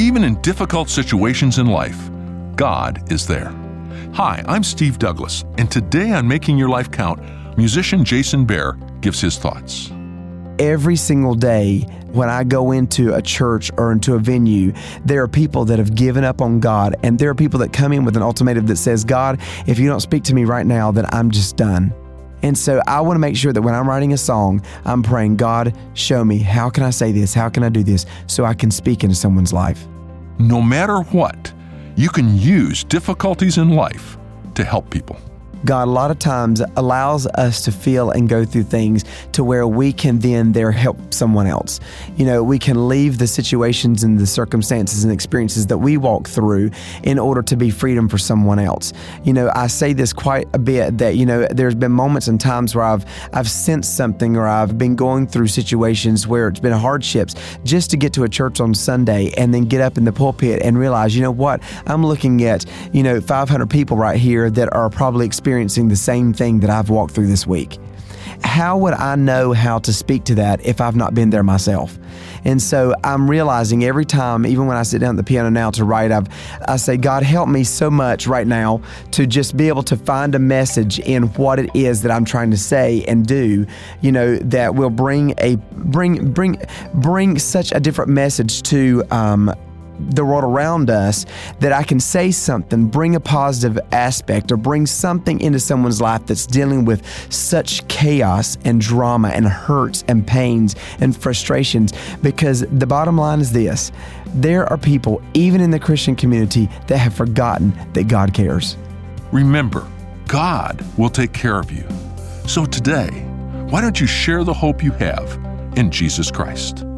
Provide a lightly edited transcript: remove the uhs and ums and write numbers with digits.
Even in difficult situations in life, God is there. Hi, I'm Steve Douglas, and today on Making Your Life Count, musician Jason Bear gives his thoughts. Every single day when I go into a church or into a venue, there are people that have given up on God, and there are people that come in with an ultimatum that says, God, if you don't speak to me right now, then I'm just done. And so I want to make sure that when I'm writing a song, I'm praying, God, show me, how can I say this? How can I do this so I can speak into someone's life? No matter what, you can use difficulties in life to help people. God a lot of times allows us to feel and go through things to where we can then there help someone else. You know, we can leave the situations and the circumstances and experiences that we walk through in order to be freedom for someone else. You know, I say this quite a bit that, you know, there's been moments and times where I've sensed something, or I've been going through situations where it's been hardships just to get to a church on Sunday and then get up in the pulpit and realize, you know what, I'm looking at, 500 people right here that are probably experiencing the same thing that I've walked through this week. How would I know how to speak to that if I've not been there myself? And so I'm realizing every time, even when I sit down at the piano now to write, I say, God, help me so much right now to just be able to find a message in what it is that I'm trying to say and do, that will bring such a different message to the world around us, that I can say something, bring a positive aspect, or bring something into someone's life that's dealing with such chaos and drama and hurts and pains and frustrations. Because the bottom line is this: there are people, even in the Christian community, that have forgotten that God cares. Remember, God will take care of you. So today, why don't you share the hope you have in Jesus Christ?